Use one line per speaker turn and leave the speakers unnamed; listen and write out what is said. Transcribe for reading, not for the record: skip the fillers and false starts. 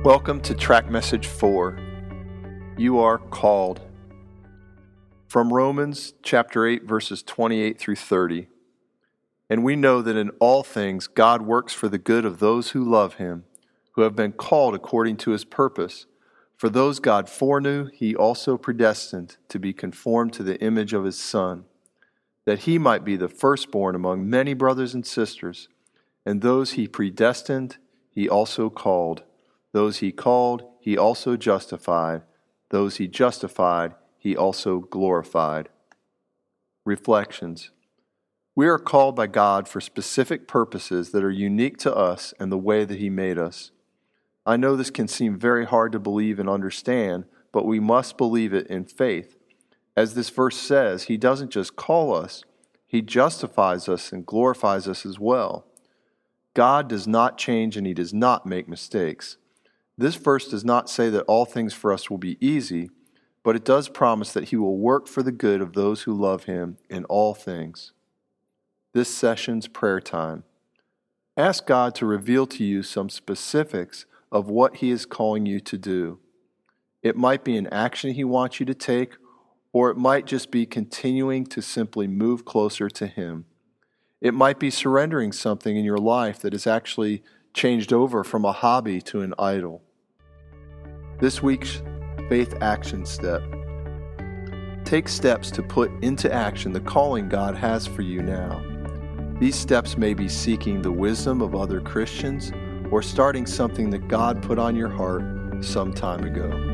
Welcome to Track Message 4. You are called. From Romans chapter 8, verses 28 through 30. And we know that in all things God works for the good of those who love Him, who have been called according to His purpose. For those God foreknew, He also predestined to be conformed to the image of His Son, that He might be the firstborn among many brothers and sisters. And those He predestined, He also called. Those He called, He also justified. Those He justified, He also glorified. Reflections. We are called by God for specific purposes that are unique to us and the way that He made us. I know this can seem very hard to believe and understand, but we must believe it in faith. As this verse says, He doesn't just call us, He justifies us and glorifies us as well. God does not change and He does not make mistakes. This verse does not say that all things for us will be easy, but it does promise that He will work for the good of those who love Him in all things. This session's prayer time. Ask God to reveal to you some specifics of what He is calling you to do. It might be an action He wants you to take, or it might just be continuing to simply move closer to Him. It might be surrendering something in your life that has actually changed over from a hobby to an idol. This week's faith action step. Take steps to put into action the calling God has for you now. These steps may be seeking the wisdom of other Christians or starting something that God put on your heart some time ago.